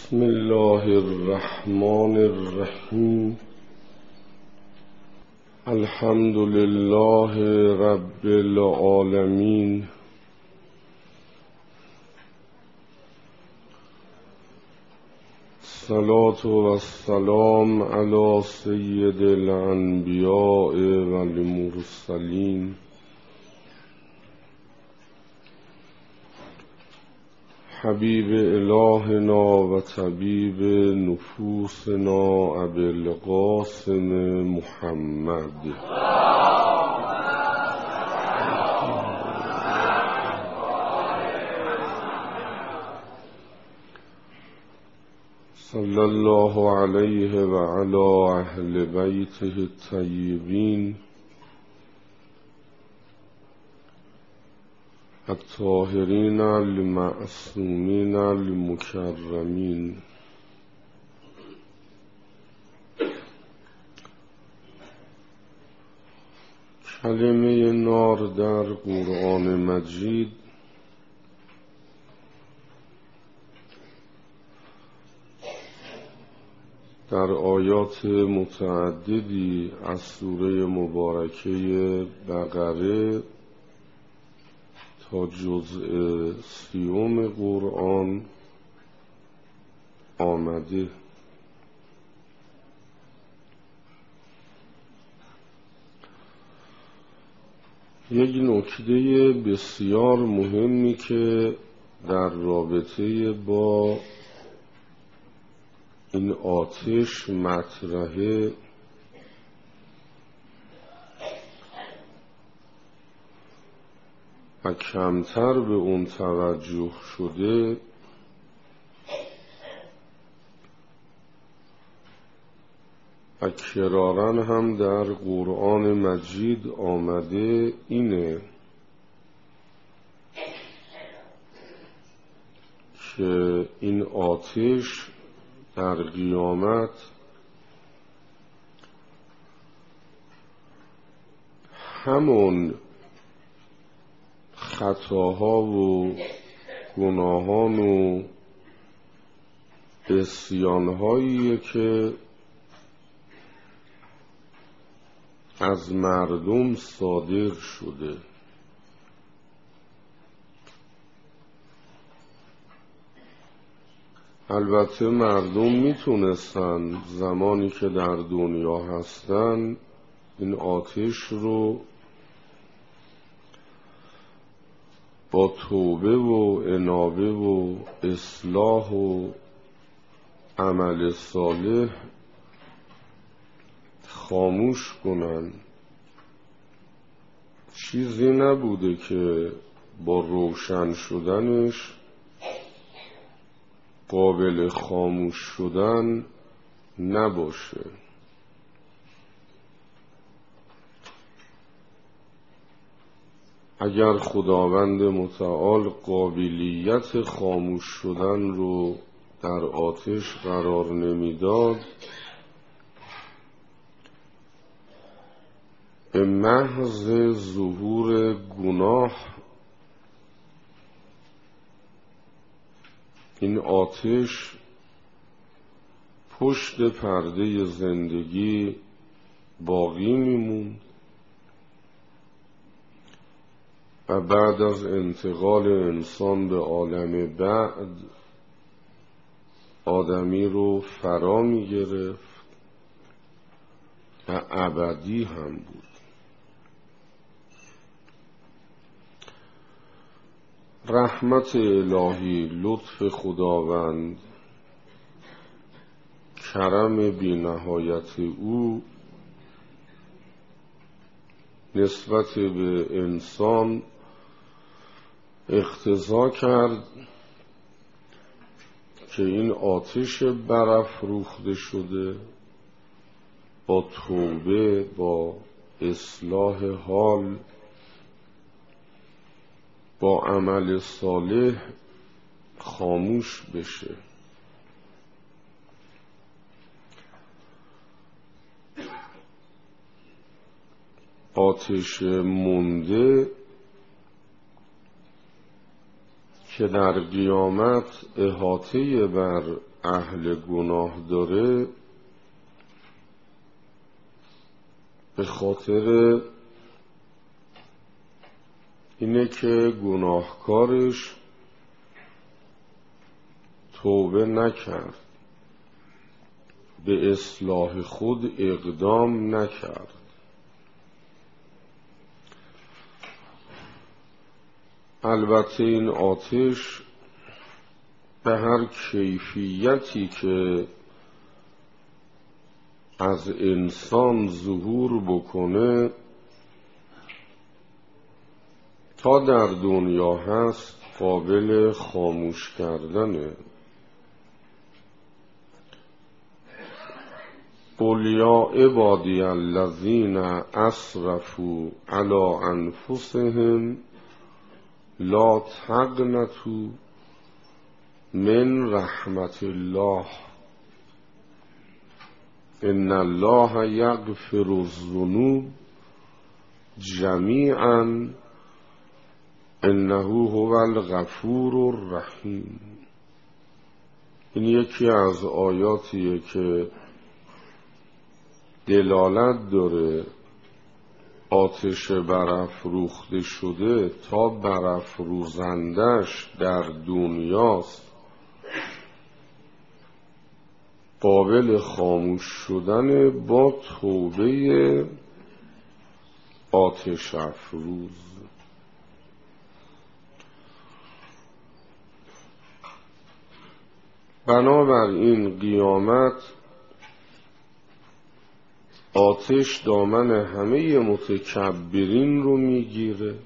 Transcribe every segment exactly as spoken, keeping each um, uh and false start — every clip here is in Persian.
بسم الله الرحمن الرحیم. الحمد لله رب العالمین. الصلاة و السلام علی سید الانبیاء و المرسلین حبیب الهنا و طبیب نفوسنا ابی القاسم محمد صلی الله علیه و علی اهل بیته الطیبین الطاهرین المعصومین المکرمین. کلمه نار در قرآن مجید در آیات متعددی از سوره مبارکه بقره تا جزء سیوم قرآن آمده. یک نکته بسیار مهمی که در رابطه با این آتش مطرحه و کمتر به اون توجه شده و کراراً هم در قرآن مجید آمده اینه که این آتش در قیامت همون خطاها و گناهان و عصیان‌هایی که از مردم صادر شده. البته مردم میتونستن زمانی که در دنیا هستن این آتش رو با توبه و انابه و اصلاح و عمل صالح خاموش کنن. چیزی نبوده که با روشن شدنش قابل خاموش شدن نباشه. اگر خداوند متعال قابلیت خاموش شدن رو در آتش قرار نمیداد، به محض ظهور گناه این آتش پشت پرده زندگی باقی میموند و بعد از انتقال انسان به عالم بعد آدمی رو فرا می گرفت و ابدی هم بود. رحمت الهی، لطف خداوند، کرم بی نهایت او نسبت به انسان اقتضا کرد که این آتش برافروخته شده با توبه، با اصلاح حال، با عمل صالح خاموش بشه. آتش مونده که در قیامت احاطه بر اهل گناه داره به خاطر اینه که گناهکارش توبه نکرد، به اصلاح خود اقدام نکرد. البته این آتش به هر کیفیتی که از انسان ظهور بکنه تا در دنیا هست قابل خاموش کردنه. قل یا عبادی الذین اسرفوا علی انفسهم لا تقنطوا من رحمت الله ان الله یغفر الذنوب جمیعا انه هو الغفور الرحیم. این یکی از آیاتیه که دلالت داره آتش برافروخته شده تا برافروزندش در دنیاست قابل خاموش شدن با توبه آتش افروز. بنابراین قیامت آتش دامن همه متکبرین رو میگیره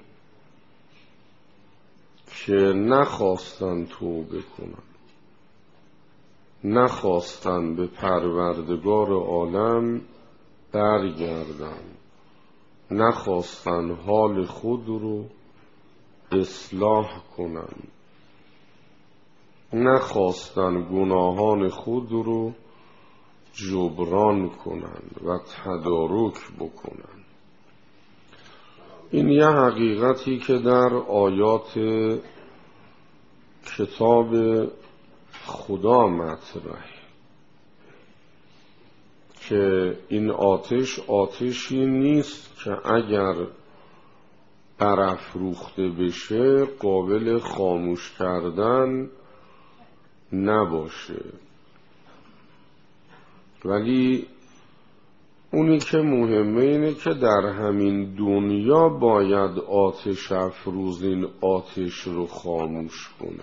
که نخواستن توبه کنن، نخواستن به پروردگار عالم برگردن، نخواستن حال خود رو اصلاح کنن، نخواستن گناهان خود رو جبران کنن و تدارک بکنن. این یه حقیقتی که در آیات کتاب خدا مطرحه که این آتش آتشی نیست که اگر برافروخته بشه قابل خاموش کردن نباشه، ولی اونی که مهمه اینه که در همین دنیا باید آتش افروز این آتش رو خاموش کنه.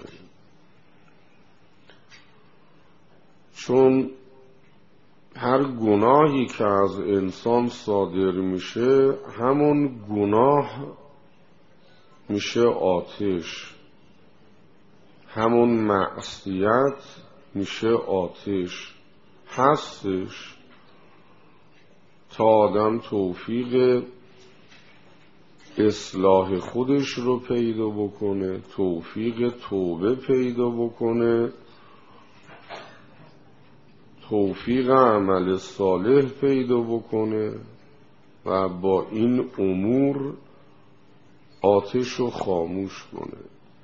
چون هر گناهی که از انسان صادر میشه همون گناه میشه آتش، همون معصیت میشه آتش هستش تا آدم توفیق اصلاح خودش رو پیدا بکنه، توفیق توبه پیدا بکنه، توفیق عمل صالح پیدا بکنه و با این امور آتش رو خاموش کنه.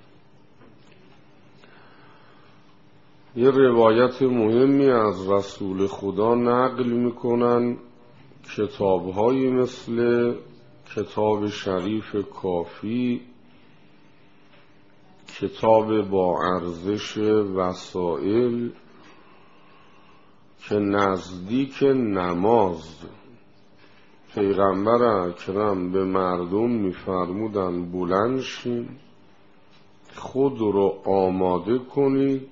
یه روایت مهمی از رسول خدا نقل میکنن، کتاب‌هایی مثل کتاب شریف کافی، کتاب با ارزش وسائل که نزدیک نماز پیغمبر اکرم به مردم میفرمودن بلند شین، خود رو آماده کنید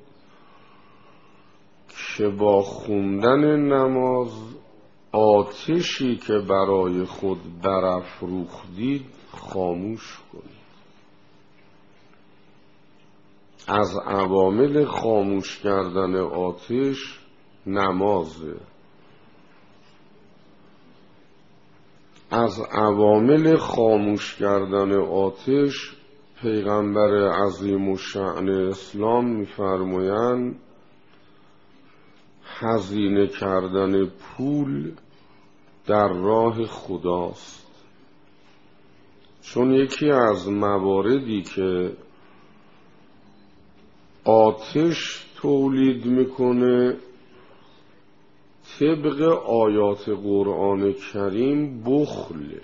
که با خوندن نماز آتشی که برای خود برافروختید خاموش کنید. از عوامل خاموش کردن آتش نمازه. از عوامل خاموش کردن آتش پیغمبر عظیم الشأن اسلام می‌فرمایند هزینه کردن پول در راه خداست. چون یکی از مواردی که آتش تولید میکنه طبق آیات قرآن کریم بخله.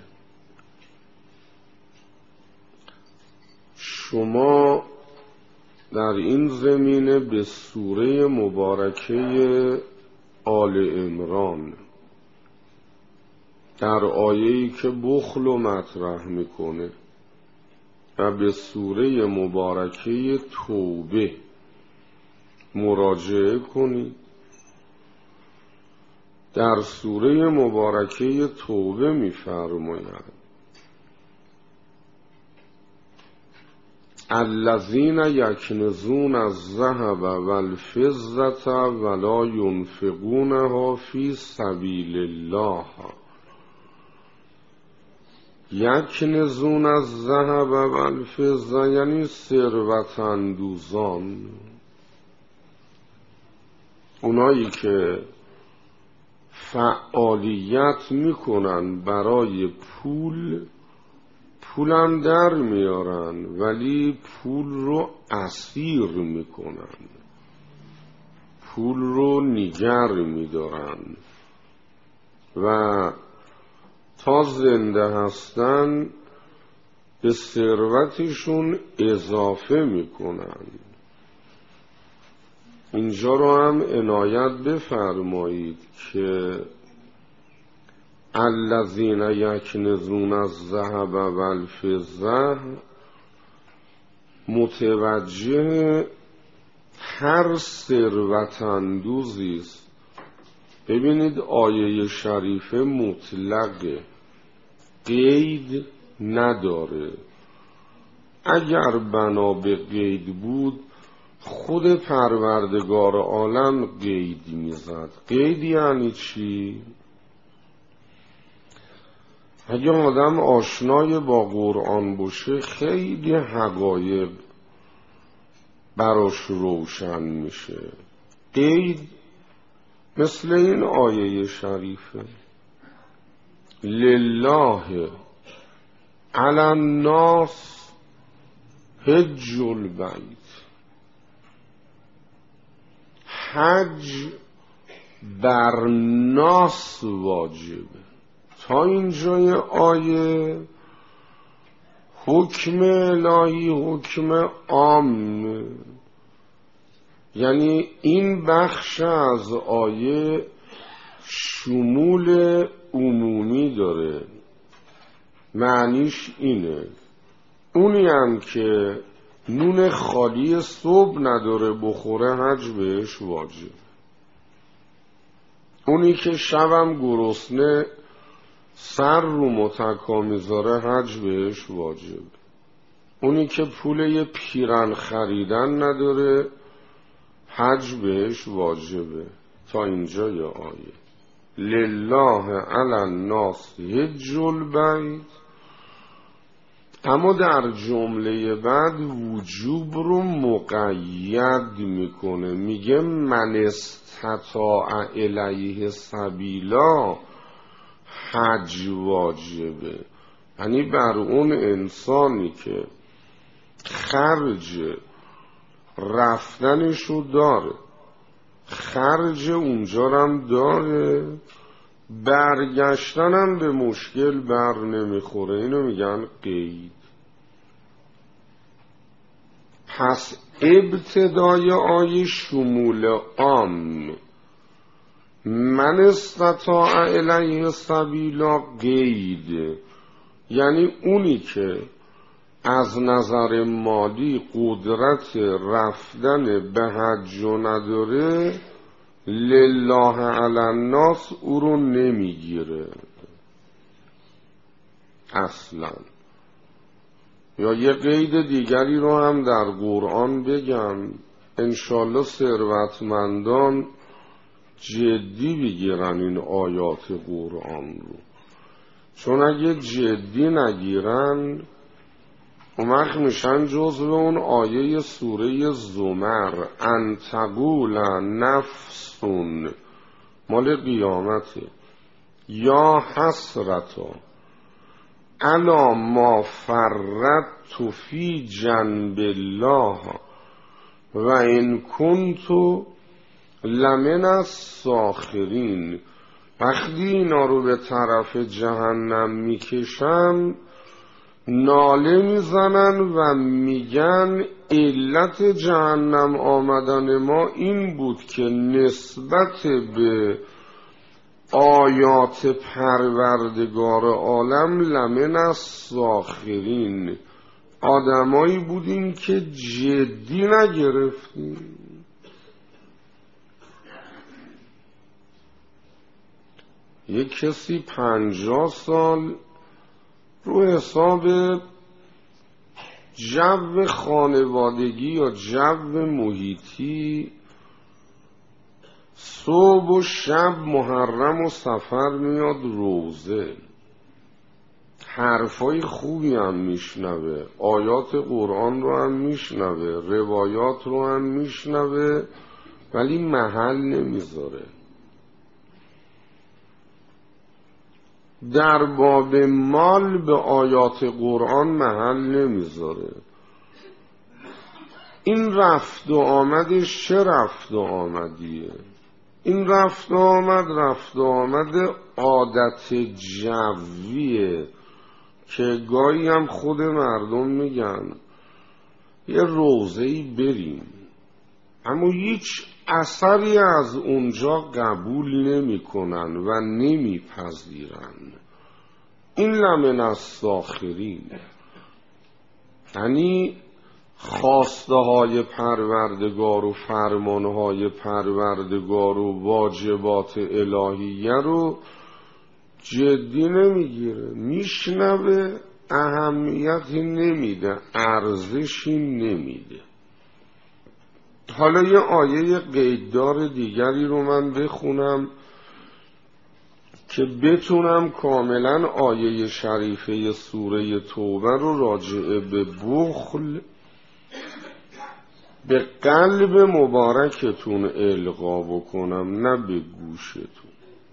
شما در این زمینه به سوره مبارکه آل عمران در آیه‌ای که بخل و مطرح میکنه و به سوره مبارکه توبه مراجعه کنید. در سوره مبارکه توبه می‌فرماید الذین یکنزون الذهب والفضة ولا ينفقونها فی سبیل الله. یکنزون الذهب والفضة یعنی ثروت اندوزان، اونایی که فعالیت میکنن برای پول، پولم در میارن ولی پول رو اسیر میکنن، پول رو نگر میدارن و تا زنده هستن به ثروتشون اضافه میکنن. اینجا رو هم عنایت بفرمایید که الذین یکنزون الذهب والفضة متوجه هر ثروت اندوزی است. ببینید آیه شریفه مطلقه، قید نداره. اگر بنا به قید بود خود پروردگار عالم قید میزد. قید یعنی چی؟ اگه آدم آشنای با قرآن باشه خیلی حقایق براش روشن میشه. قید مثل این آیه شریفه لله علی الناس حج البیت. حج بر ناس واجبه. تا اینجای آیه حکم الهی حکم عام، یعنی این بخش از آیه شمول عمومی داره. معنیش اینه اونی هم که نون خالی صبح نداره بخوره حج بهش واجب. اونی که شبم گرسنه سر رو متکا میذاره حج بهش واجب. اونی که پول یه پیرن خریدن نداره حج بهش واجبه. تا اینجا یا آیه لله علی الناس حج البیت. اما در جمله بعد وجوب رو مقید میکنه، میگه من استطاع الیه سبیلا حج واجبه. یعنی بر اون انسانی که خرج رفتنشو داره، خرج اونجا هم داره، برگشتنم به مشکل بر نمیخوره، اینو میگن قید. پس ابتدای آیه شمول عام من استطاع الیه سبیلا قید، یعنی اونی که از نظر مالی قدرت رفتن به حج نداره لله علی الناس او رو نمیگیره اصلا. یا یه قید دیگری رو هم در قرآن بگم، انشالله ثروتمندان جدی بگیرن این آیات قرآن رو، چون اگه جدی نگیرن اون وقت میشن جزو اون آیه سوره زمر ان تقول نفسون مال قیامته یا حسرتا الا ما فرطت فی جنب الله و این کنتو لمن الساخرین. وقتی اینا رو به طرف جهنم میکشن ناله میزنن و میگن علت جهنم آمدن ما این بود که نسبت به آیات پروردگار عالم لمن الساخرین، آدمایی بودیم که جدی نگرفتیم. یک کسی پنجاه سال رو حساب جو خانوادگی یا جو محیطی صبح و شب محرم و سفر میاد روزه، حرفای خوبی هم میشنوه، آیات قرآن رو هم میشنوه، روایات رو هم میشنوه، ولی محل نمیذاره. در باب مال به آیات قرآن محل نمیذاره. این رفت و آمدش چه رفت و آمدیه؟ این رفت و آمد رفت و آمد عادت جویه که گاهی هم خود مردم میگن یه روزه‌ای بریم، اما هیچ اثری از اونجا قبول نمی کنن و نمی پذیرن. این لمن الساخرین، یعنی خواسته های پروردگار و فرمان های پروردگار و واجبات الهیه رو جدی نمیگیره، میشنوه، اهمیتی نمیده، ارزشی نمیده. حالا یه آیه قیددار دیگری رو من بخونم که بتونم کاملا آیه شریفه سوره توبه رو راجع به بخل به قلب مبارکتون القا بکنم، نه به گوشتون.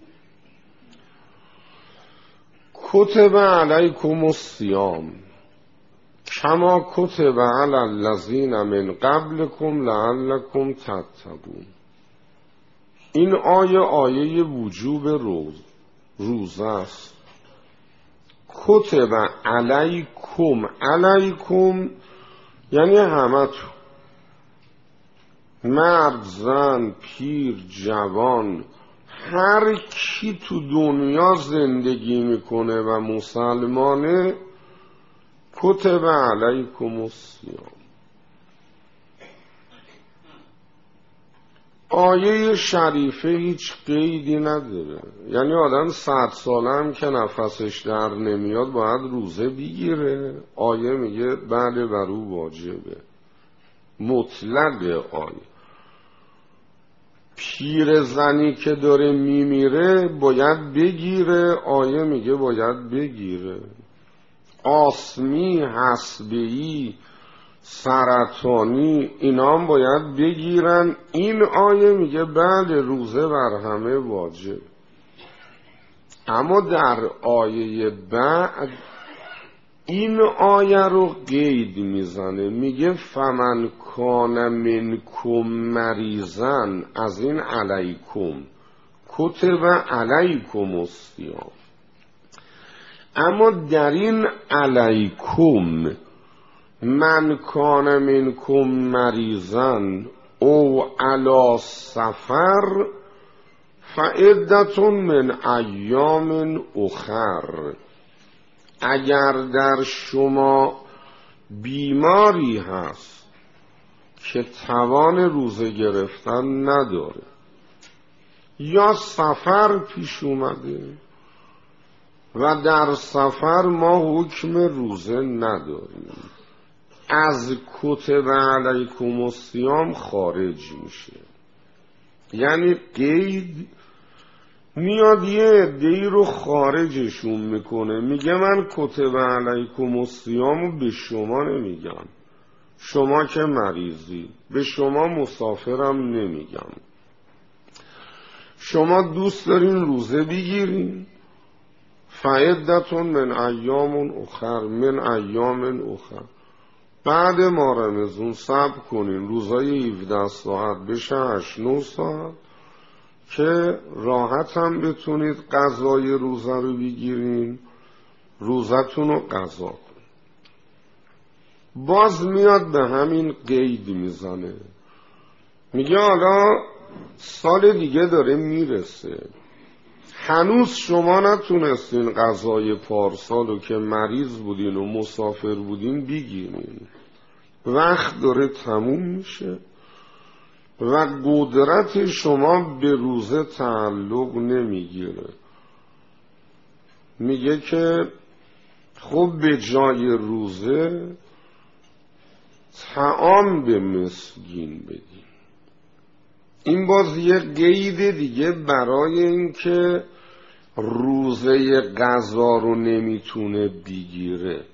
کتب علیکم الصیام کما کتب علی الذین من قبلکم لعلکم تتقون. این آیه آیه وجوب روز روزه است. کتب علیکم، علیکم یعنی همه تو، مرد، زن، پیر، جوان، هر کی تو دنیا زندگی میکنه و مسلمانه کتب علیکم الصیام. آیه شریفه هیچ قیدی نداره، یعنی آدم صد ساله هم که نفسش در نمیاد باید روزه بگیره. آیه میگه بله بر او واجبه، مطلق آیه. پیر زنی که داره میمیره باید بگیره، آیه میگه باید بگیره. آسمی، حسبه‌ای، سرطانی اینا هم باید بگیرن. این آیه میگه بله روزه بر همه واجب. اما در آیه بعد این آیه رو قید میزنه، میگه فمن کان منکم مریضن، از این علیکم کتب علیکم الصیام. اما در این علیکم من کان منکم مریضن او علی سفر فعدت من ایام اخر. اگر در شما بیماری هست که توان روزه گرفتن نداره یا سفر پیش اومده و در سفر ما حکم روزه نداریم، از کتب علیکم الصیام خارج میشه. یعنی قید میاد یه عده‌ای رو خارجشون میکنه، میگه من کتب علیکم الصیام به شما نمیگم، شما که مریضی، به شما مسافرم نمیگم، شما دوست دارین روزه بگیرین فعدتون من ایام اخر، من ایام اخر. بعد ما رمزون صبر کنین روزای هفده ساعت بشه هشت نه ساعت که راحت هم بتونید غذای روزه رو بگیرین، روزتون رو قضا کنید. باز میاد به همین قید میزنه، میگه حالا سال دیگه داره میرسه، هنوز شما نتونستین غذای پارسالو که مریض بودین و مسافر بودین بگیرین، وقت داره تموم میشه و قدرت شما به روزه تعلق نمیگیره. میگه که خب به جای روزه طعام به مسکین بدین. این باز یه قید دیگه برای این که روزه غذا رو نمیتونه بگیره.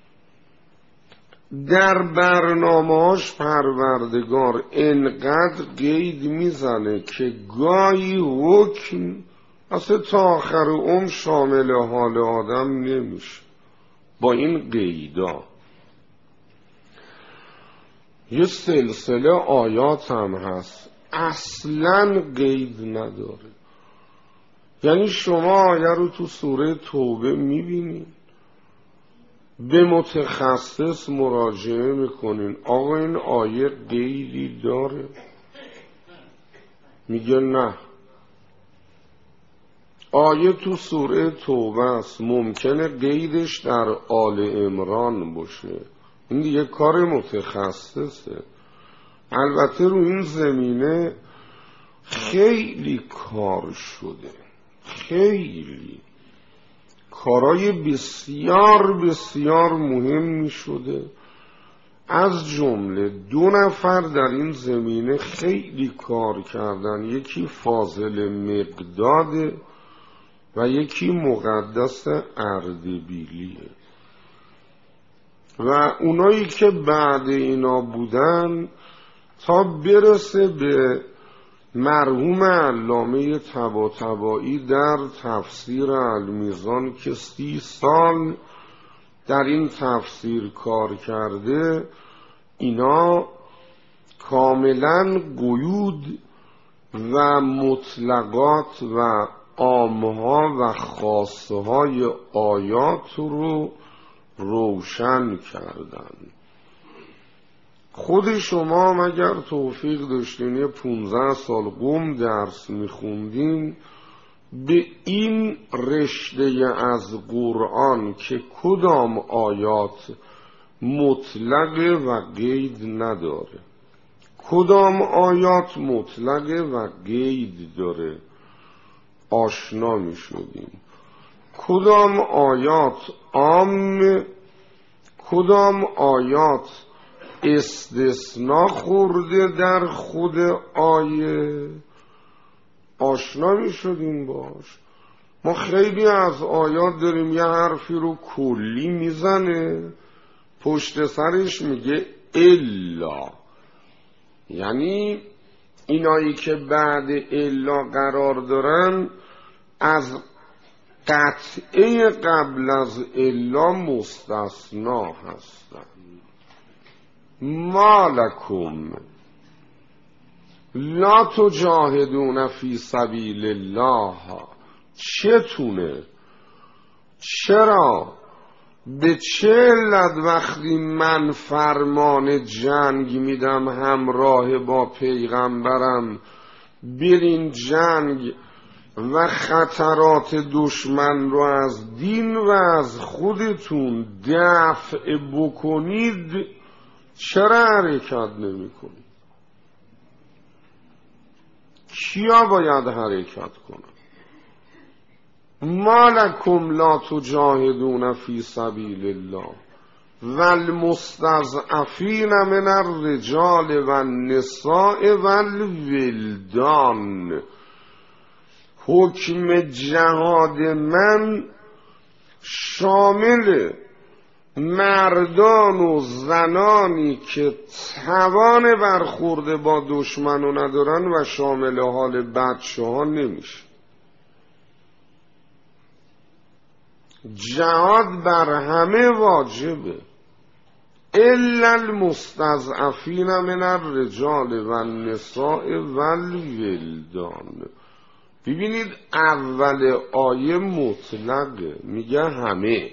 در برنامه‌اش پروردگار انقدر قید میزنه که گاهی حکم اصلا تا آخر عمر شامل حال آدم نمیشه. با این قیدا یه سلسله آیات هم هست اصلاً قید نداره. یعنی شما آیه رو تو سوره توبه میبینید، به متخصص مراجعه میکنین آقا این آیه قیدی داره؟ میگه نه، آیه تو سوره توبه است، ممکنه قیدش در آل عمران باشه، این دیگه کار متخصصه. البته رو این زمینه خیلی کار شده، خیلی کارای بسیار بسیار مهمی شده، از جمله دو نفر در این زمینه خیلی کار کردن، یکی فاضل مقداده و یکی مقدس اردبیلیه و اونایی که بعد اینا بودن تا برسه به مرحوم علامه طباطبایی در تفسیر المیزان که سی سال در این تفسیر کار کرده، اینا کاملا قیود و مطلقات و عامها و خاصه های آیات رو روشن کردن. خود شما مگر توفیق داشتین یه پونزده سال قم درس میخوندین، به این رشته از قرآن که کدام آیات مطلقه و قید نداره، کدام آیات مطلقه و قید داره آشنا میشدین، کدام آیات عام، کدام آیات استثناء خورده در خود آیه آشنا می شدیم باش. ما خیلی از آیات داریم یه حرفی رو کلی میزنه پشت سرش میگه الا، یعنی اینایی که بعد الا قرار دارن از قطعه قبل از الا مستثنا هستن. ما لکم لا تجاهدون فی سبیل الله، چتونه، چرا، به چه علت وقتی من فرمان جنگ میدم همراه با پیغمبرم برین جنگ و خطرات دشمن رو از دین و از خودتون دفع بکنید، چرا حرکت نمی کنید؟ کیا باید حرکت کنند؟ ما لکم لا تجاهدون فی سبیل الله والمستضعفین من الرجال والنساء والولدان. حکم جهاد من شامل مردان و زنانی که توان برخورد با دشمنو ندارن و شامل حال بچه ها نمیشه. جهاد بر همه واجبه، الا المستضعفین من الرجال و النساء و الولدان. ببینید اول آیه مطلقه، میگه همه،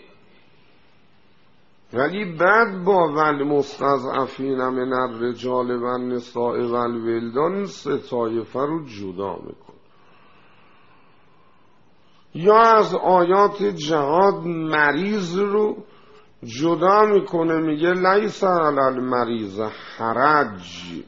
ولی بعد با ول مستضعفین من الرجال و النساء و الولدان سه طایفه رو جدا میکن. یا از آیات جهاد مریض رو جدا میکنه، میگه لیس علی المریض حرج،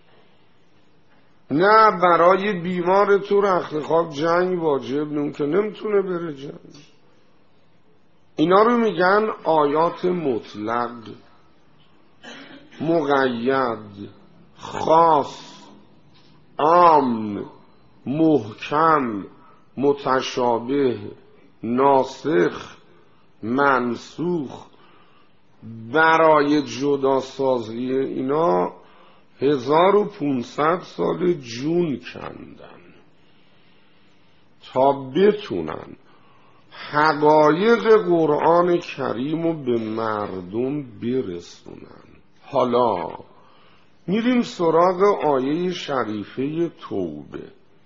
نه برای بیمار تو رخت خواب جنگ واجب نون که نمیتونه بره جنگ. اینا رو میگن آیات مطلق، مقید، خاص، عام، محکم، متشابه، ناسخ، منسوخ. برای جدا سازی اینا هزار و پونصد سال جون کندن تا بتونن حقایق قرآن کریم رو به مردم برسونن. حالا میریم سراغ آیه شریفه توبه.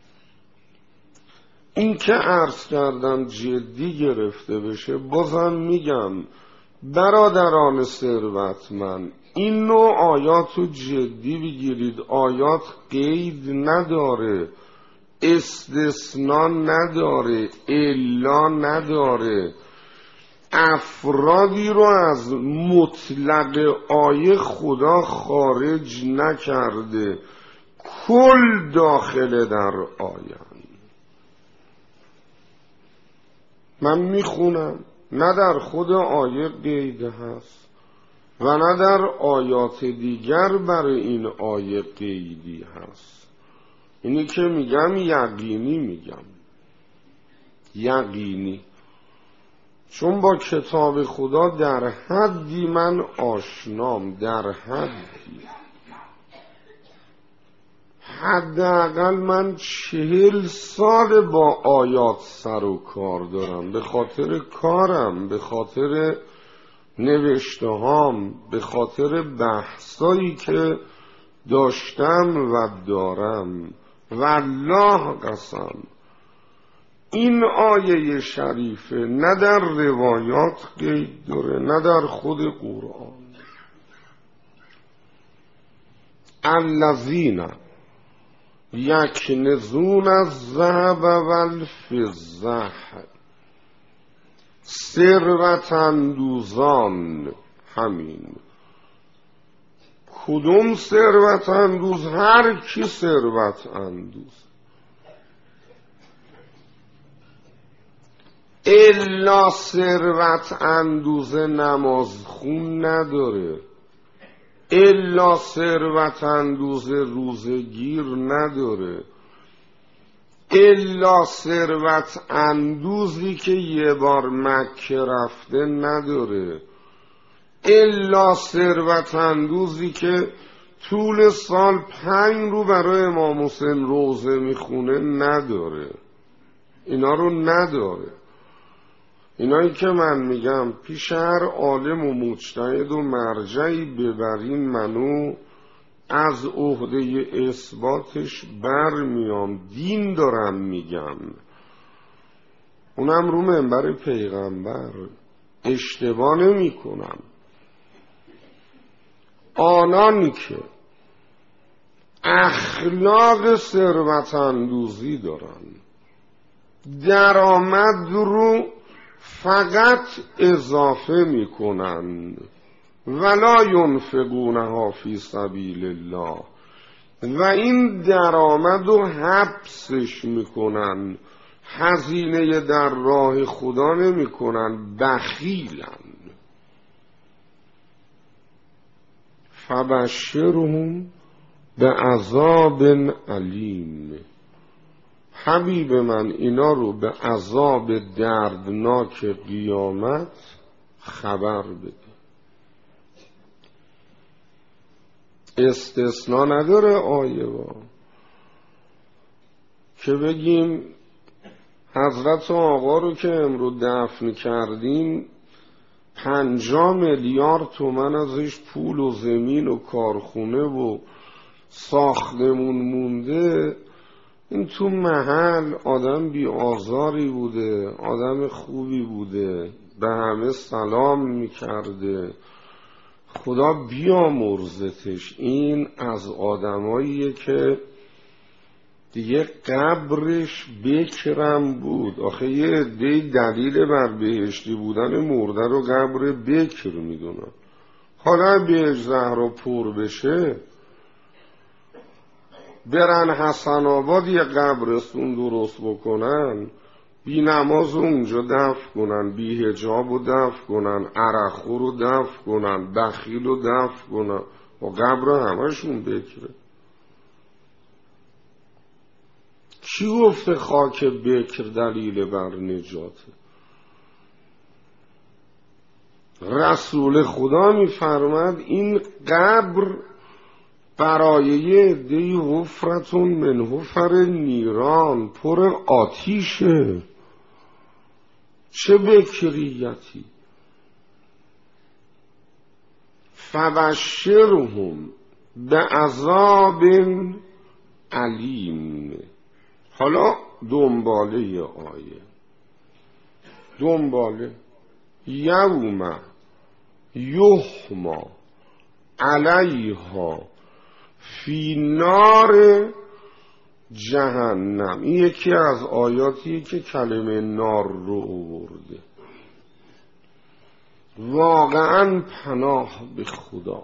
این که عرض کردم جدی گرفته بشه، بازم میگم برادران ثروتمند این نوع آیات رو جدی بگیرید. آیات قید نداره، استثناء نداره، الا نداره، افرادی رو از مطلق آیه خدا خارج نکرده، کل داخل در آیه. من میخونم، نه در خود آیه قید هست و نه در آیات دیگر برای این آیه قیدی هست. اینی که میگم یقینی میگم، یقینی، چون با کتاب خدا در حدی من آشنام، در حدی، حداقل من چهل سال با آیات سر و کار دارم، به خاطر کارم، به خاطر نوشته هام، به خاطر بحثایی که داشتم و دارم. والله قسم این آیه شریفه نه در روایات قید داره نه در خود قرآن. الذین یکنزون الذهب والفضة، ثروت اندوزان. همین کدوم ثروت اندوز؟ هر کی ثروت اندوز. الا ثروت اندوز نماز خون نداره، الا ثروت اندوز روزگیر نداره، الا ثروت اندوزی که یه بار مکه رفته نداره، الا ثروت اندوزی که طول سال پنج رو برای امام حسین روزه میخونه نداره. اینا رو نداره. اینایی که من میگم پیش هر عالم و مجتهد و مرجعی ببرین، منو از عهده اثباتش بر میام. دین دارم میگم، اونم رو منبر پیغمبر، اشتباه نمی کنم. آنان که اخلاق ثروت اندوزی دارن، درآمد رو فقط اضافه میکنن، ولا ینفقونها فی سبیل الله، و این درآمد رو حبسش میکنن، هزینه در راه خدا نمیکنن، بخیلن. فبشرهم به عذاب علیم. حبیب من اینا رو به عذاب دردناک قیامت خبر بده. استثناء نداره آیه با که بگیم حضرت آقا رو که امروز دفن کردیم پنجاه میلیارد تومن ازش پول و زمین و کارخونه و ساختمون مونده، این تو محل آدم بی آزاری بوده، آدم خوبی بوده، به همه سلام میکرده، خدا بیامرزتش. این از آدماییه که دیگه قبرش بکرم بود. آخه یه عده دلیل بر بهشتی بودن مرده رو قبر بکر میدونن. حالا بهش زهرا پر بشه برن حسن آباد یه قبرستون درست بکنن، بی نماز رو اونجا دفن کنن، بی حجاب رو دفن کنن، عرقخور رو دفن کنن، بخیل رو دفن کنن و قبر همشون بکره. کی گفته خاک بکر دلیل بر نجاته؟ رسول خدا میفرماد این قبر برای یه عده‌ای حفرتون من حفر نیران، پر آتیشه. چه بکریتی؟ فبشرهم بعذاب علیم. حالا دنباله آیه، دنباله یوم یحما علیها فی نار جهنم. این یکی از آیاتیه که کلمه نار رو آورده. واقعا پناه به خدا.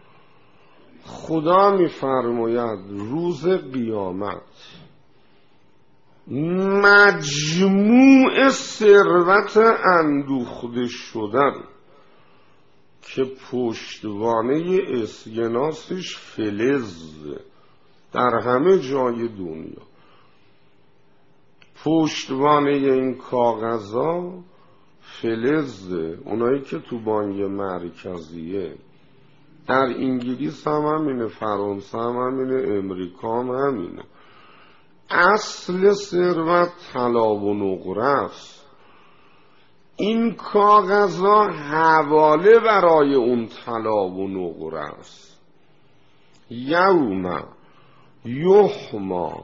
خدا میفرماید روز قیامت مجموع ثروت اندوخته شدن که پشتوانه اسکناسش فلز در همه جای دنیا، پشتوانه این کاغذها فلزه، اونایی که تو بانک مرکزیه، در انگلیس هم همینه، فرانسه هم همینه، امریکا هم همینه. اصل ثروت طلا و نقره است. این کاغذها حواله برای اون طلا و نقره است. یوم یحما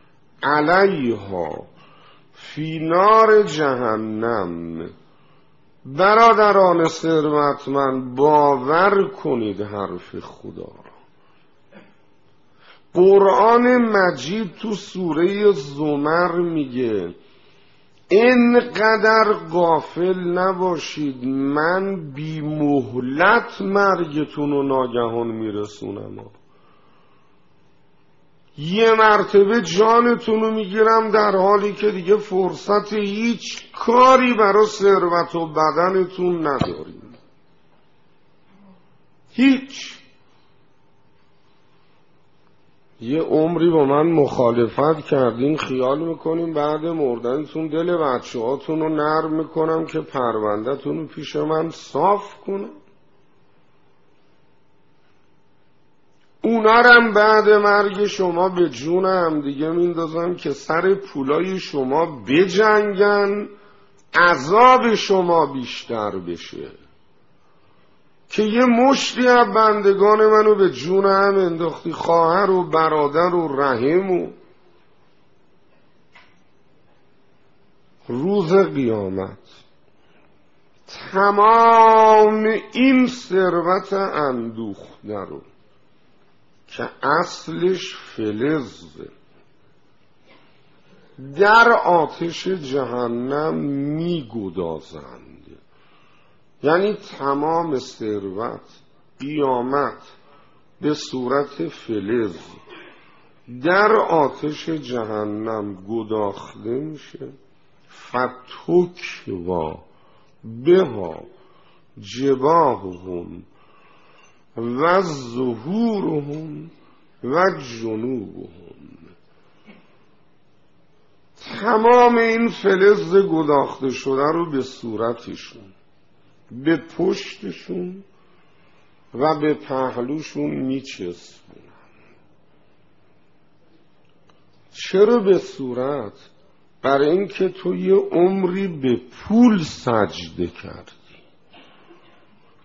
علیها فی نار جهنم. برادران ثروتمند باور کنید حرف خدا را. قرآن مجید تو سوره زمر میگه اینقدر غافل نباشید من بی مهلت مرگتون رو ناگهان میرسونم. یه مرتبه جانتون رو میگیرم در حالی که دیگه فرصت هیچ کاری برای ثروت و بدنتون نداریم. هیچ. یه عمری با من مخالفت کردین، خیال میکنیم بعد مردنتون دل بچه هاتون رو نرم میکنم که پروندهتون رو پیش من صاف کنم. اونا رم بعد مرگ شما به جون هم دیگه میندازم که سر پولای شما بجنگن، عذاب شما بیشتر بشه، که یه مشتی از بندگان منو به جون هم انداختی، خواهر و برادر و رحم. و روز قیامت تمام این ثروت اندوخته رو که اصلش فلزه در آتش جهنم میگدازند. یعنی تمام ثروت قیامت به صورت فلز در آتش جهنم گداخته میشه. فتکوا بها جباههم و ظهورهم و جنوبهم. تمام این فلز گداخته شده رو به صورتشون، به پشتشون و به پهلوشون میچسبونن. چرا به صورت؟ برای اینکه تو یه عمری به پول سجده کردی.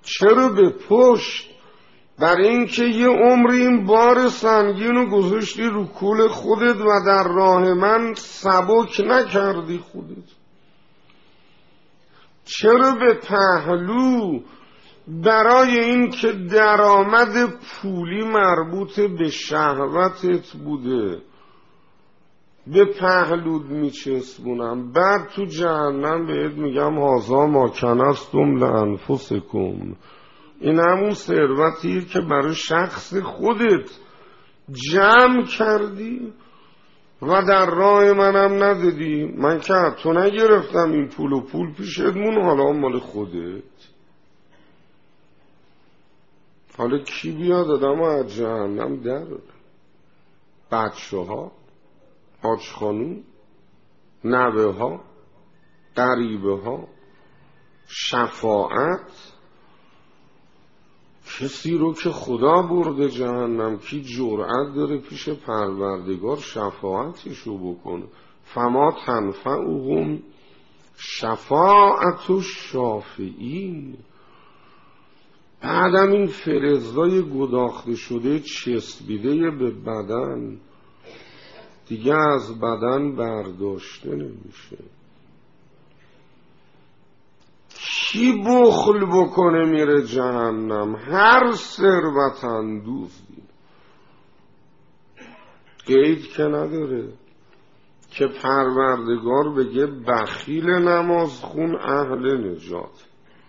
چرا به پشت؟ برای اینکه یه عمری این بار سنگین رو گذاشتی رو کول خودت و در راه من سبک نکردی خودت. چرا به پهلو؟ برای این که درآمد پولی مربوط به شهوتت بوده به پهلود میچسبونم، بعد تو جهنم بهت میگم هازا ما کنستم لانفسکم. این همون ثروتیه که برای شخص خودت جمع کردی و در راه منم ندادی. من که تو نگرفتم این پول و پول پیشتمون، حالا مال خودت. حالا کی بیاد آدم از جهنم در؟ بچه ها، حاج خانوم، نوه ها، قریبه ها. شفاعت کسی رو که خدا برده جهنم، کی جرأت داره پیش پروردگار شفاعتشو بکنه؟ فما تنفعهم شفاعت الشافعین. بعدم این فرزای گداخته شده چسبیده به بدن دیگه از بدن برداشته نمیشه. کی بخل بکنه میره جهنم؟ هر ثروت اندوزی. قید که نداره که پروردگار بگه بخیل نماز خون اهل نجات،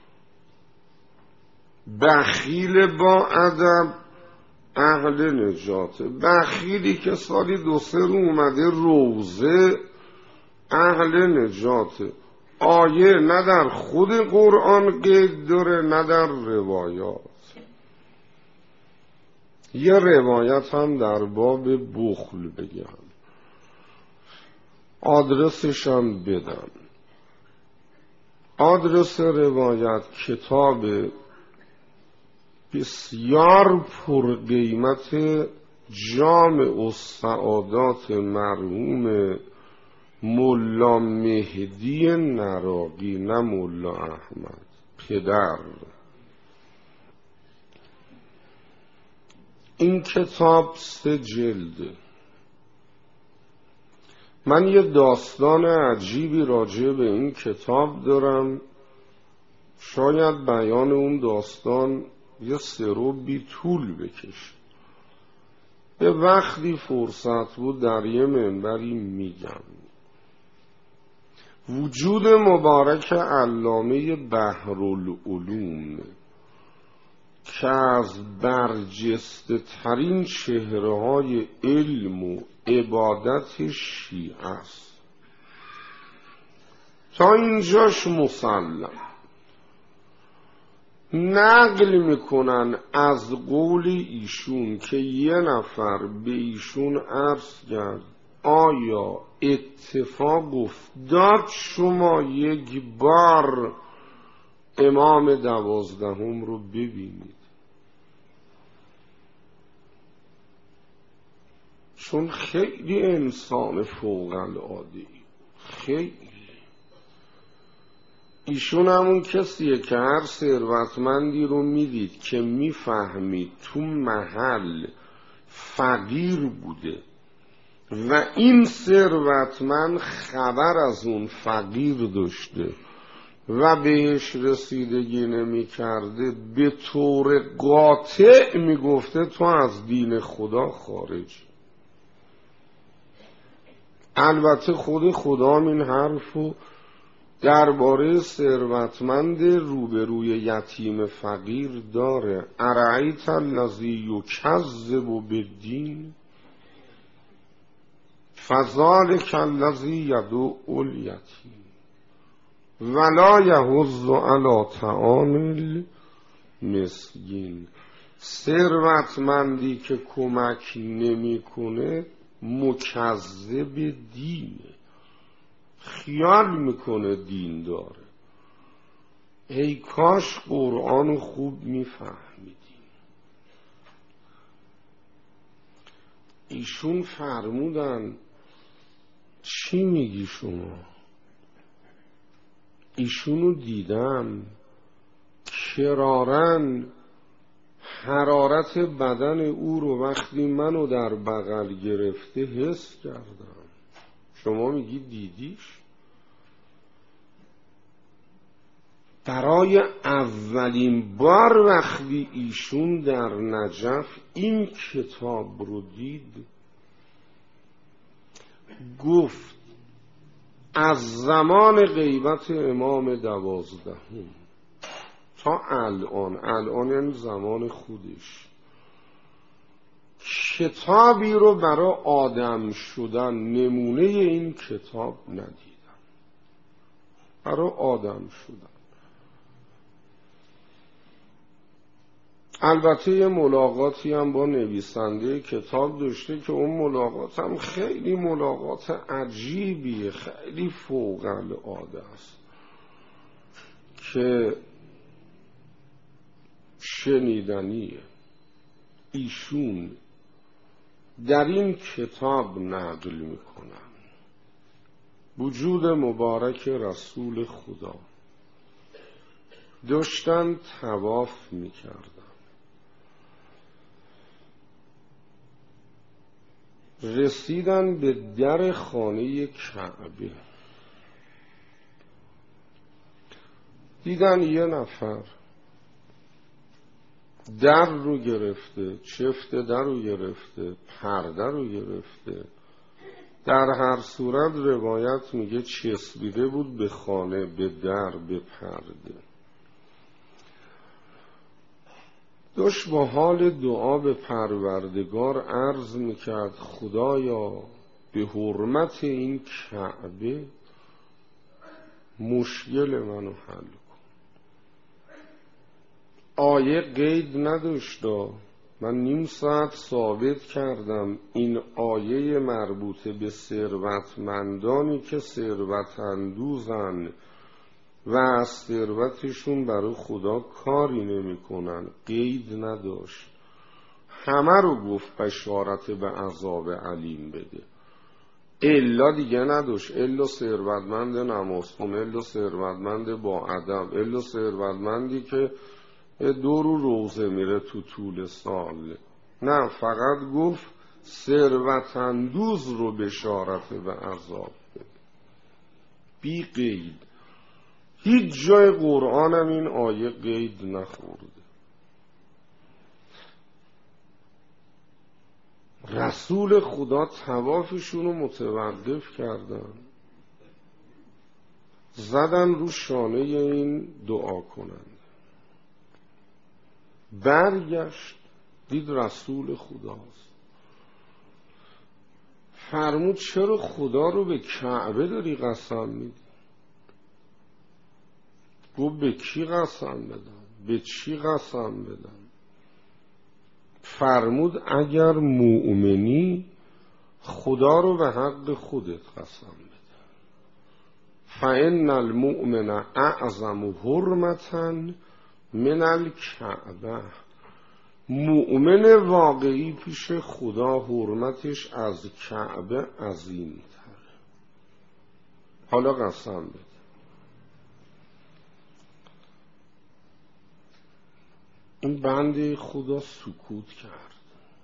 بخیل با ادب اهل نجات، بخیلی که سالی دو سه رو اومده روزه اهل نجاته. آیه نه در خود قرآن قید داره نه در روایات. یه روایت هم در باب بخل بگم، آدرسش هم بدم. آدرس روایت کتاب بسیار پرقیمت جامع السعادات مرحوم ملا مهدی نراقی، نه ملا احمد پدر. این کتاب سه جلده. من یه داستان عجیبی راجع به این کتاب دارم، شاید بیان اون داستان یه سروبی طول بکشه. به وقتی فرصت بود در یه منبری میگم. وجود مبارک علامه بحرالعلوم که از برجسته ترین چهره های علم و عبادت شیعه است، تا اینجاش مسلم. نقل میکنن از قول ایشون که یه نفر به ایشون عرض کرد آیا اتفاق افتاد شما یک بار امام دوازدهم رو ببینید؟ چون خیلی انسان فوق العاده، خیلی. ایشون همون کسیه که هر ثروتمندی رو میدید که میفهمید تو محل فقیر بوده و این ثروتمند خبر از اون فقیر داشته و بهش رسیدگی نمی کرده، به طور قاطع می گفته تو از دین خدا خارج. البته خود خدا این حرفو درباره ثروتمند روبروی یتیم فقیر داره. ارایت الذی یکذب بالدین فذلک الذی یدعو الیتیم ولا یحض علی طعام المسکین. ثروتمندی که کمک نمیکنه مکذب دینه، خیال میکنه دین داره. ای کاش قرآن خوب میفهمیدیم. ایشون فرمودن چی میگی شما؟ ایشونو دیدم کرارن حرارت بدن او رو وقتی منو در بغل گرفته حس کردم. شما میگی دیدیش؟ برای اولین بار وقتی ایشون در نجف این کتاب رو دید، گفت از زمان غیبت امام دوازدهم تا الان، الان یعنی زمان خودش، کتابی رو برای آدم شدن نمونه این کتاب ندیدم. برای آدم شدن. البته یه ملاقاتی هم با نویسنده کتاب داشته که اون ملاقات هم خیلی ملاقات عجیبیه، خیلی فوق العاده است که شنیدنیه. ایشون در این کتاب نقل میکنن وجود مبارک رسول خدا داشتن طواف میکردن، رسیدن به در خانه کعبه، دیدن یه نفر در رو گرفته، چفت در رو گرفته، پرده رو گرفته. در هر صورت روایت میگه چسبیده بود به خانه، به در، به پرده. داشت با حال دعا به پروردگار عرض میکرد خدایا به حرمت این کعبه مشکل منو حل کن. آیه قید نداشت، من نیم ساعت ثابت کردم این آیه مربوط به ثروتمندانی که ثروت اندوزن و از ثروتشون برای خدا کاری نمی کنن، قید نداشت. همه رو گفت بشارت به عذاب علیم بده. الا دیگه نداشت، الا ثروتمند نمازخون، الا ثروتمند با ادب، الا ثروتمندی که دو رو روزه میره تو طول سال. نه، فقط گفت ثروت اندوز رو بشارت به عذاب بده، بی قید. هیچ جای قرآن هم این آیه قید نخورده. رسول خدا طوافشون رو متوقف کردن، زدن رو شانه این دعا کنند. برگشت دید رسول خداست. فرمود چرا خدا رو به کعبه داری قسم میدی؟ گفت به کی قسم بدم؟ به چی قسم بدم؟ فرمود اگر مؤمنی خدا رو به حق خودت قسم بده. فإن المؤمن اعظم حرمة من الکعبه. مؤمن واقعی پیش خدا حرمتش از کعبه عظیم تره. حالا قسم بده. این بنده خدا سکوت کرد.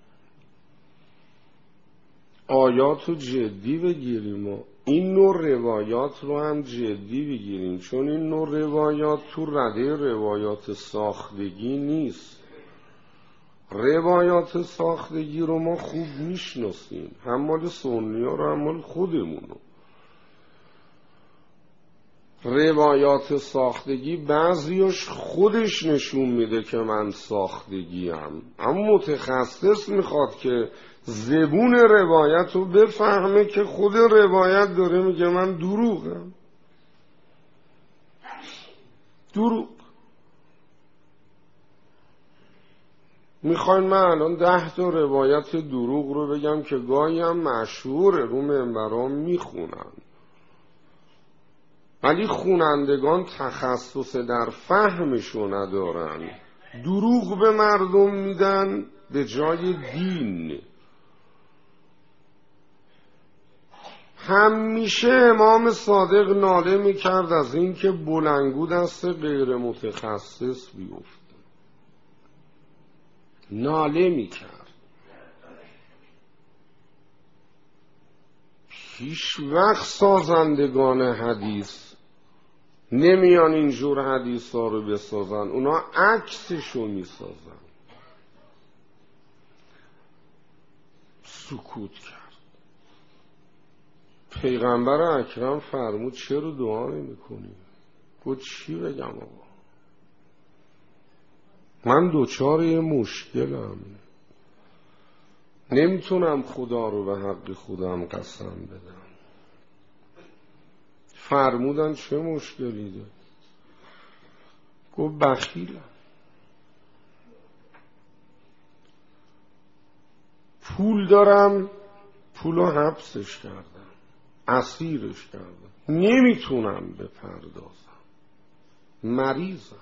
آیات رو جدی بگیریم و این نوع روایات رو هم جدی بگیریم، چون این نوع روایات تو رده روایات ساختگی نیست. روایات ساختگی رو ما خوب میشناسیم، هم مال سنی ها رو هم مال خودمونو. روایات ساختگی بعضیش خودش نشون میده که من ساختگی هم، اما متخصص میخواد که زبون روایت رو بفهمه که خود روایت داره میگه من دروغم. دروغ. میخواین من الان ده تا روایت دروغ رو بگم که گاهی هم مشهوره، رو منبرام میخونن، ولی خونندگان تخصص در فهمشو ندارن، دروغ به مردم میدن به جای دین. همیشه امام صادق ناله میکرد از این که بلنگو دست غیر متخصص بیفته، ناله میکرد. هیچ وقت سازندگان حدیث نمیان اینجور حدیث ها رو بسازن، اونا عکسشو میسازن. سکوت کرد. پیغمبر اکرم فرمود چرا دعا نمی کنی؟ گفت چی بگم آقا، من دوچار یه مشکلم، نمیتونم خدا رو به حق خودم قسم بدم. فرمودن چه مشکلی ده؟ گفت بخیلم، پول دارم، پولو حبسش کردم، اسیرش کردم، نمیتونم بپردازم، مریضم.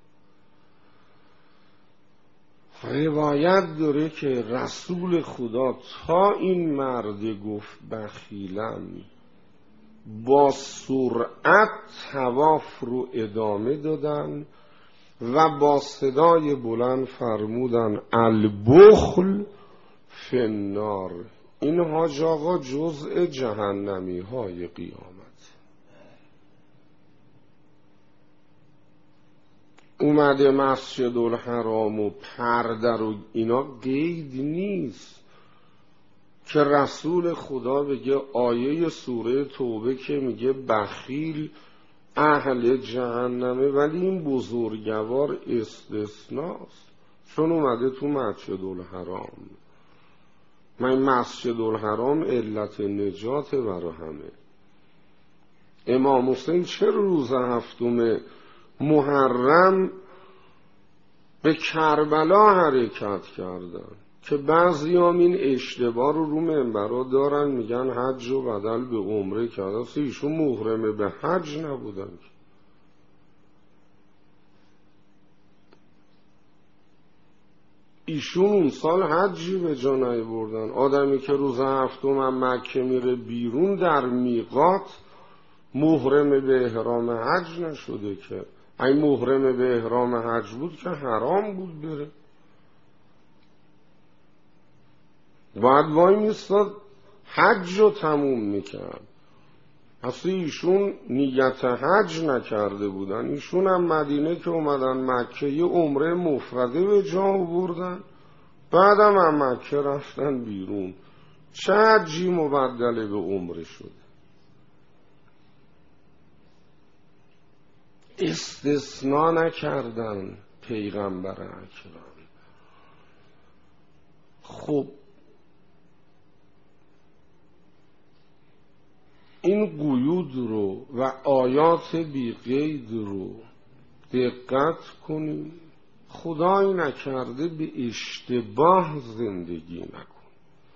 روایت داره که رسول خدا تا این مرد گفت بخیلم با سرعت طواف رو ادامه دادن و با صدای بلند فرمودن البخل فی النار. این حاج آقا جزء جهنمی های قیامت. اومده مسجد الحرام و پرده رو، اینا قید نیست که رسول خدا بگه آیه سوره توبه که میگه بخیل اهل جهنمه، ولی این بزرگوار استثناست چون اومده تو مسجد الحرام. من مسجد الحرام علت نجات برا همه. امام حسین چرا روز هفتم محرم به کربلا حرکت کردن که بعضی هم این اشتباه رو رو منبرها دارن، میگن حج رو بدل به عمره کرده. ایشون محرمه به حج نبودن، ایشون اون سال حجی به جا نیاوردن. آدمی که روز هفتم هم مکه میره بیرون در میقات محرم به احرام حج نشده که. این محرم به احرام حج بود که حرام بود بره، باید وای میستاد حج رو تموم میکرد. اصلا ایشون نیت حج نکرده بودن، ایشون هم مدینه که اومدن مکه یه عمره مفرده به جا آوردن، بعدم هم مکه رفتن بیرون. چه حجی مبدل به عمره شد؟ استثناء نکردن پیغمبر اکرم. خب این قیود رو و آیات بی قید رو دقت کنیم. خدای نکرده به اشتباه زندگی نکن،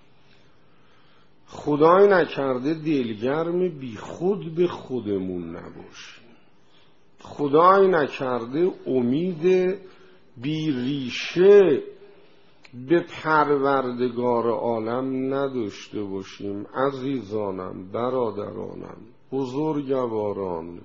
خدای نکرده دلگرم بی خود به خودمون نباشیم، خدای نکرده امید بی ریشه به پروردگار عالم نداشته باشیم. عزیزانم، برادرانم، بزرگواران،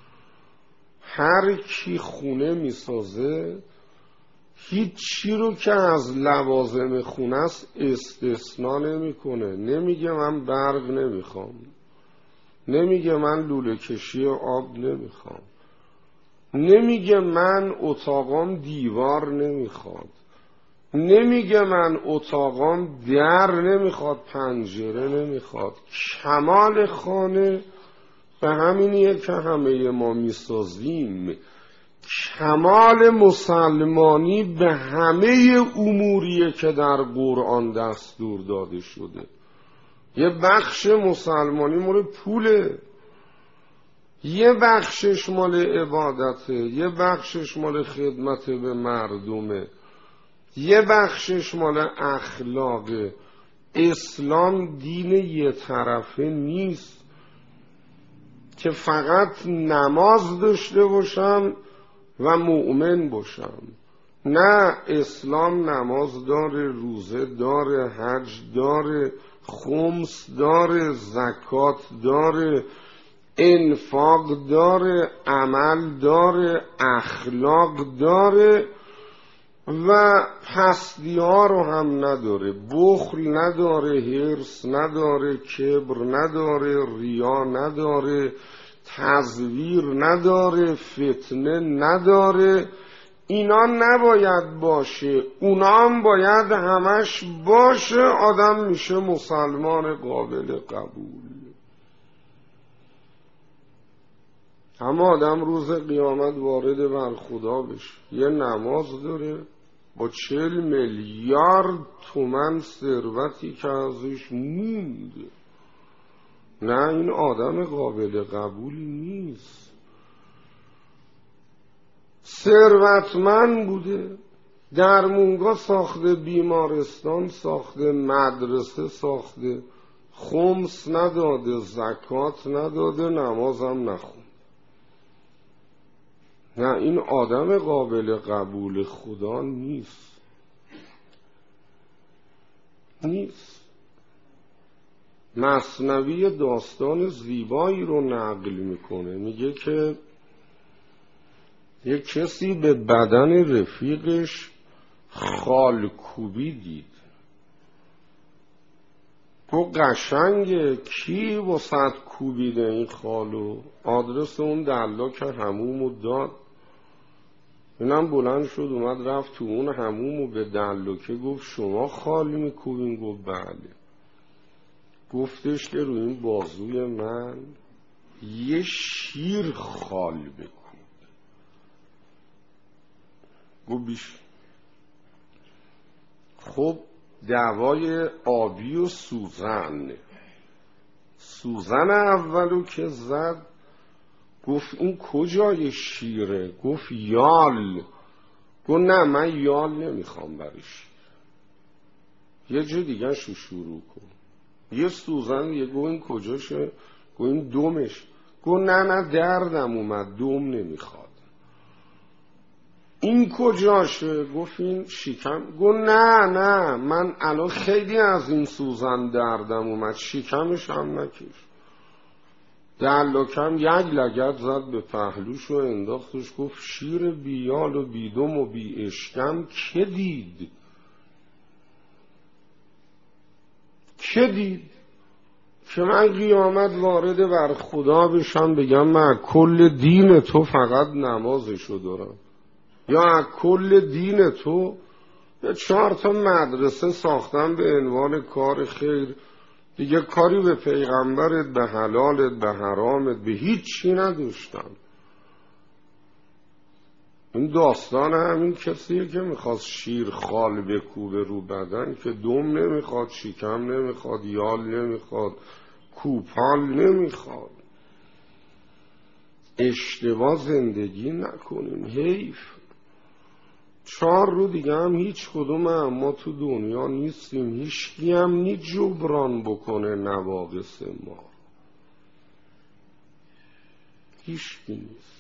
هر کی خونه میسازه هیچی رو که از لوازم خونه است استثناء نمیکنه. نمیگه من برق نمیخوام، نمیگه من لوله کشی آب نمیخوام، نمیگه من اتاقام دیوار نمیخواد، نمیگه من اتاقام در نمیخواد، پنجره نمیخواد. کمال خانه به همینیه که همه ما میسازیم. کمال مسلمانی به همه اموریه که در قرآن دستور داده شده. یه بخش مسلمانی مال پوله، یه بخشش مال عبادته، یه بخشش مال خدمت به مردمه، یه بخشش مال اخلاقه. اسلام دین یه طرفه نیست که فقط نماز داشته باشم و مؤمن باشم. نه، اسلام نماز داره، روزه داره، حج داره، خمس داره، زکات داره، انفاق داره، عمل داره، اخلاق داره و پستی ها رو هم نداره. بخل نداره، حرص نداره، کبر نداره، ریا نداره، تزویر نداره، فتنه نداره. اینا نباید باشه، اونا هم باید همش باشه. آدم میشه مسلمان قابل قبول. اما آدم روز قیامت وارد بر خدا بشه، یه نماز داره با چل میلیارد تومن ثروتی که ازش مونده. نه، این آدم قابل قبولی نیست. ثروتمند بوده، درمونگاه ساخته، بیمارستان ساخته، مدرسه ساخته، خمس نداده، زکات نداده، نمازم نخون. نه، این آدم قابل قبول خدا نیست. نیست. مثنوی داستان زیبایی رو نقل میکنه، میگه که یک کسی به بدن رفیقش خالکوبی دید. گفت قشنگه، کی وسط کوبیده این خالو؟ آدرس اون دلاک حمومو داد. اینم بلند شد اومد رفت تو اون حمومو به دلاکه گفت شما خال میکوبین؟ گفت بله. گفتش که روی این بازوی من یه شیر خال بکن. گفت بیش. خب دوای آبی و سوزن سوزن اولو که زد، گفت این کجای شیره؟ گفت یال. گفت نه، من یال نمیخوام برای شیر، یه جا دیگه شو شروع کن. یه سوزن دیگه. گفت این کجاشه؟ گفت این دومش. گفت نه نه، دردم اومد، دوم نمیخواد. این کجاشه؟ گفت این شکم. گفت نه نه، من الان خیلی از این سوزن دردم اومد، شکمش هم نکش. دلاکم یک لگد زد به پهلوش و انداختش. گفت شیر بیال و بیدم و بی اشکم که دید؟ که دید که من قیامت وارد بر خدا بشم بگم من کل دین تو فقط نمازشو دارم، یا از کل دین تو یه چهار تا مدرسه ساختم به عنوان کار خیر، دیگه کاری به پیغمبرت، به حلالت، به حرامت، به هیچ چی نداشتم. این داستان همین کسیه که میخواست شیر خال بکوبه رو بدن، که دوم نمیخواد، شکم نمیخواد، یال نمیخواد، کوپال نمیخواد. اشتباه زندگی نکنیم، حیف. چهار رو دیگه هم هیچ کدوم هم ما تو دنیا نیستیم، هیچکی هم نی جبران بکنه نواقص ما، هیچکی نیست.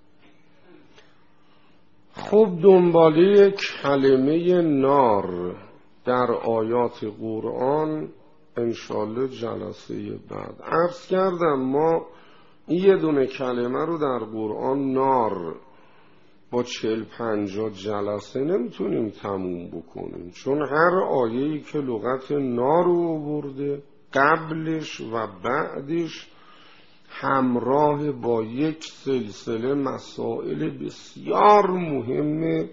خب دنباله کلمه نار در آیات قرآن انشالله جلسه بعد عرض کردم. ما این یه دونه کلمه رو در قرآن نار با چل پنجاه جلسه نمیتونیم تموم بکنیم، چون هر آیه‌ای که لغت نار رو آورده قبلش و بعدش همراه با یک سلسله مسائل بسیار مهم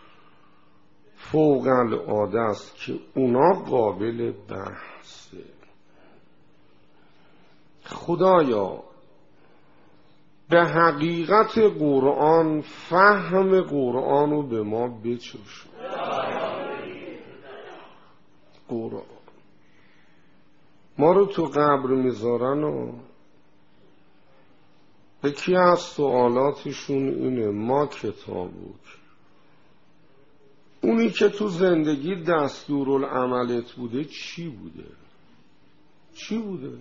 فوق العاده است که اونا قابل بحثه. خدایا به حقیقت قرآن، فهم قرآن رو به ما بچش. قرآن ما رو تو قبر میذارن و یکی از سوالاتشون اینه ما کتابوک، اونی که تو زندگی دستورالعملت بوده چی بوده؟ چی بوده؟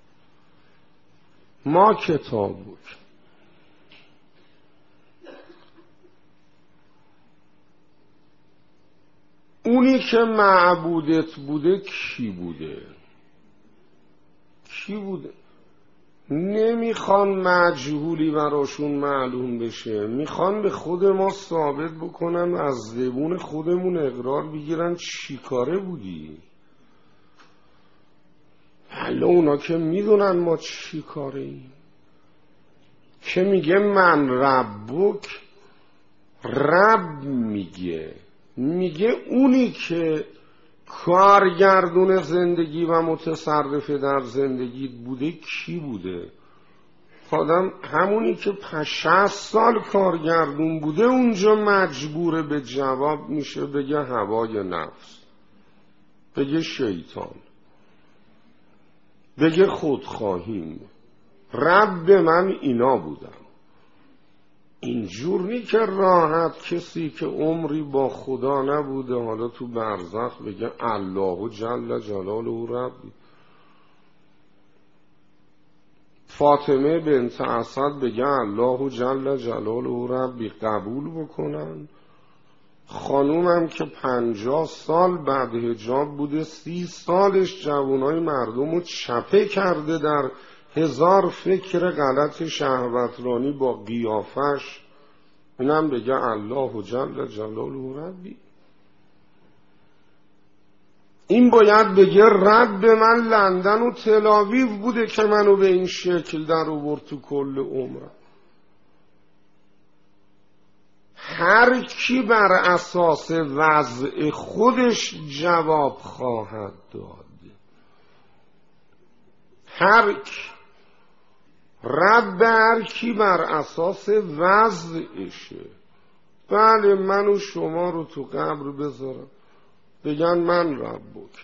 ما کتابوک. اونی که معبودت بوده کی بوده؟ کی بوده؟ نمیخوان مجهولی براشون معلوم بشه، میخوان به خود ما ثابت بکنن، از زبون خودمون اقرار بگیرن چی کاره بودی. حالا اونا که میدونن ما چی کاره ایم، که میگه من ربک، رب میگه میگه اونی که کارگردون زندگی و متصرف در زندگی بوده کی بوده؟ آدم همونی که شصت سال کارگردون بوده اونجا مجبور به جواب میشه، بگه هوای نفس، بگه شیطان، بگه خودخواهیم. رب من اینا بودم. اینجور نی که راحت کسی که عمری با خدا نبوده حالا تو برزخ بگه الله جل جلاله ربی. فاطمه بنت اسد بگه الله جل جلاله ربی، قبول بکنن. خانومم که پنجاه سال بعد حجاب بوده، سی سالش جوانای مردم رو چپه کرده در هزار فکر غلط شهوترانی با قیافش، اینم بگه الله جل جلاله ربی. این باید بگه رب من لندن و تلاویو بوده که منو به این شکل در آورد تو کل عمرم. هر کی بر اساس وضع خودش جواب خواهد داد. هر کی رب هر کی بر اساس وضعشه. بله من و شما رو تو قبر بذارم بگن من ربک،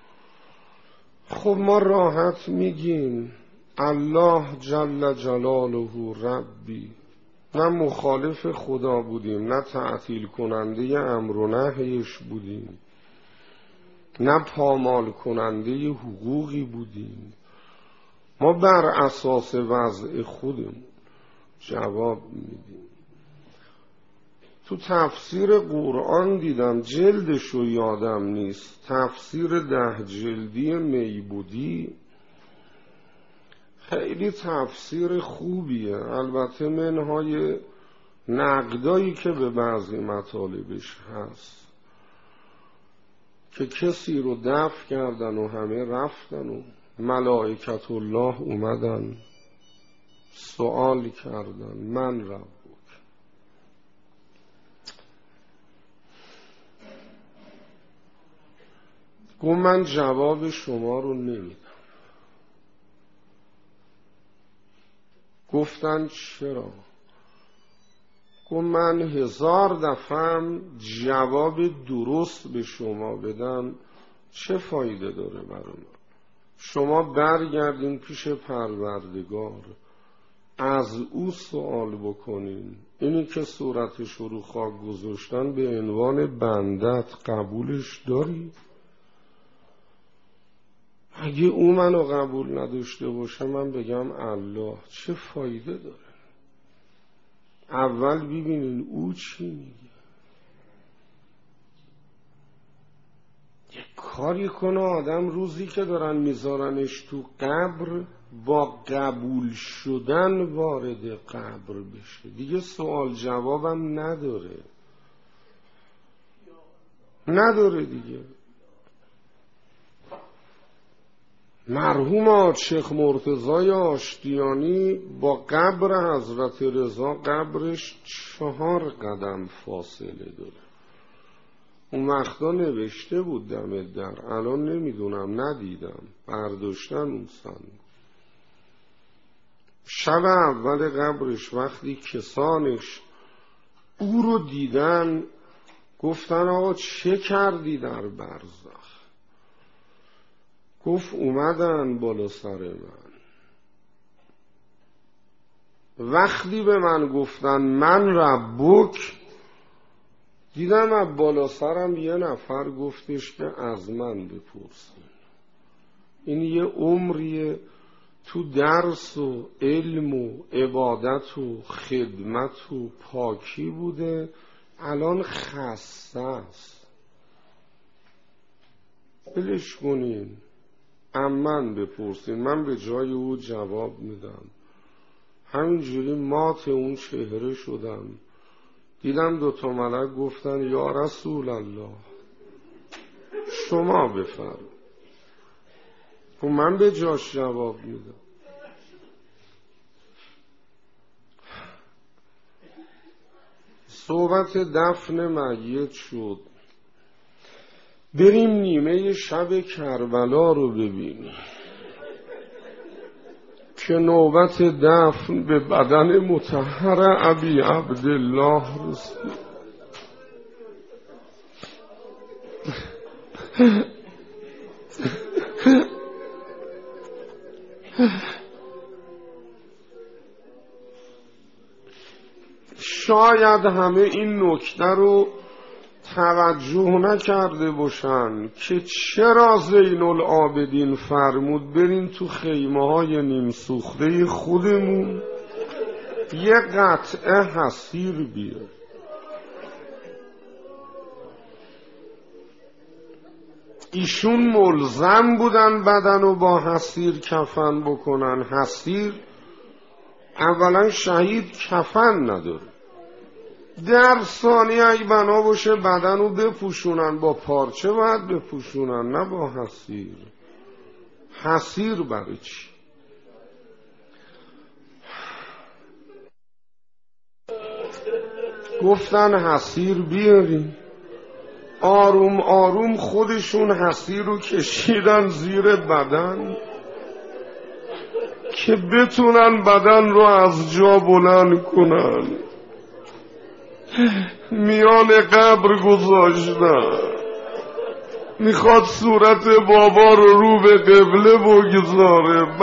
خب ما راحت میگیم الله جل جلاله ربی. نه مخالف خدا بودیم، نه تعطیل کننده امر و نهیش بودیم، نه پامال کننده حقوقی بودیم. ما بر اساس وضع خودمون جواب میدیم. تو تفسیر قرآن دیدم، جلدشو یادم نیست، تفسیر ده جلدی میبودی، خیلی تفسیر خوبیه. البته منهای نقدایی که به بعضی مطالبش هست که کسی رو دفع کردن و همه رفتن و ملائکت الله اومدن سوال کردن من ربک. گفت من جواب شما رو نمیدم. گفتن چرا؟ گفت من هزار دفعه جواب درست به شما بدم چه فایده داره برای ما؟ شما برگردین پیش پروردگار، از او سوال بکنین. اینی که صورتش رو خاک گذاشتن به عنوان بندت قبولش داری؟ اگه او منو قبول نداشته باشه من بگم الله، چه فایده داره؟ اول ببینین او چی میگه. یه کاری کنه آدم روزی که دارن میذارنش تو قبر با قبول شدن وارد قبر بشه، دیگه سوال جوابم نداره نداره دیگه. مرحوم شیخ مرتضی آشتیانی با قبر حضرت رضا قبرش چهار قدم فاصله داره. اون وقتا نوشته بود دم در، الان نمیدونم ندیدم، برداشتن اون سن. شب اول قبرش وقتی کسانش او رو دیدن گفتن آقا چه کردی در برزخ؟ گفت اومدن بالا سر من، وقتی به من گفتن من ربک، دیدم از بالا سرم یه نفر گفتش که از من بپرسین. این یه عمریه تو درس و علم و عبادت و خدمت و پاکی بوده، الان خسته است. بلش کنین. عمن بپرسین، من به جای او جواب میدم. همینجوری مات اون چهره شدم. دیدم دوتا ملک گفتن یا رسول الله شما بفرم. و من به جاش جواب میدم. صحبت دفن میت شد. بریم نیمه شب کربلا رو ببینیم که نوبت دفن به بدن مطهر ابی عبدالله رسید. شاید همه این نکته رو توجه نکرده باشن که چرا زین العابدین فرمود برین تو خیمه های نیم سوخته خودمون یه قطعه حصیر بیار. ایشون ملزم بودن بدن رو با حصیر کفن بکنن. حصیر اولا شهید کفن نداره، در ثانیه ای بنا باشه بدن رو بپوشونن با پارچه باید بپوشونن نه با حصیر. حصیر برای چی؟ گفتن حصیر بیاریم. آروم آروم خودشون حصیر رو کشیدن زیر بدن که بتونن بدن رو از جا بلند کنن. میان قبر گذاشتن. میخواد صورت بابا رو رو به قبله بگذاره،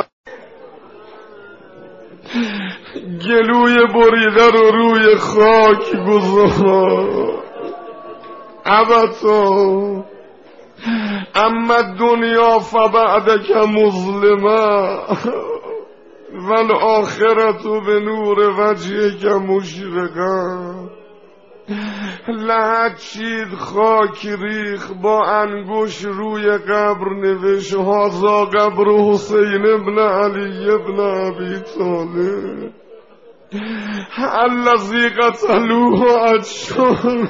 گلوی بریده رو روی خاک گذار. ابتا اما دنیا فبعدک مظلمه والآخرت به نور وجهک مشرقه. لحد چید خاک ریخ با انگوش روی قبر نوشت هذا قبر حسین ابن علی ابن ابی طالب الذی قتلوه عطشان.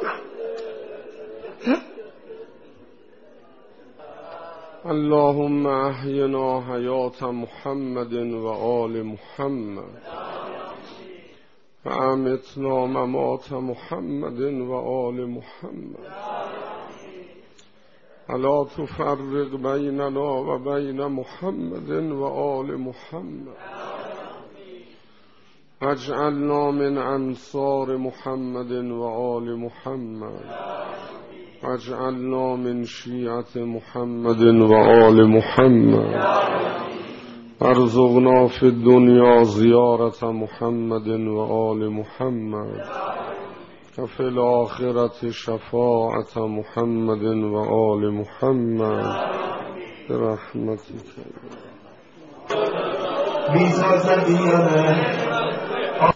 اللهم احینا حیات محمد و آل محمد و امتنا ممات محمد و آل محمد. الا تفرق بیننا و بین محمد و آل محمد. اجعلنا من انصار محمد و آل محمد. اجعلنا من شیعة محمد و آل محمد. ارزقنا فی الدنیا زیارت محمد و آل محمد و فی الآخرة شفاعت محمد و آل محمد برحمتک.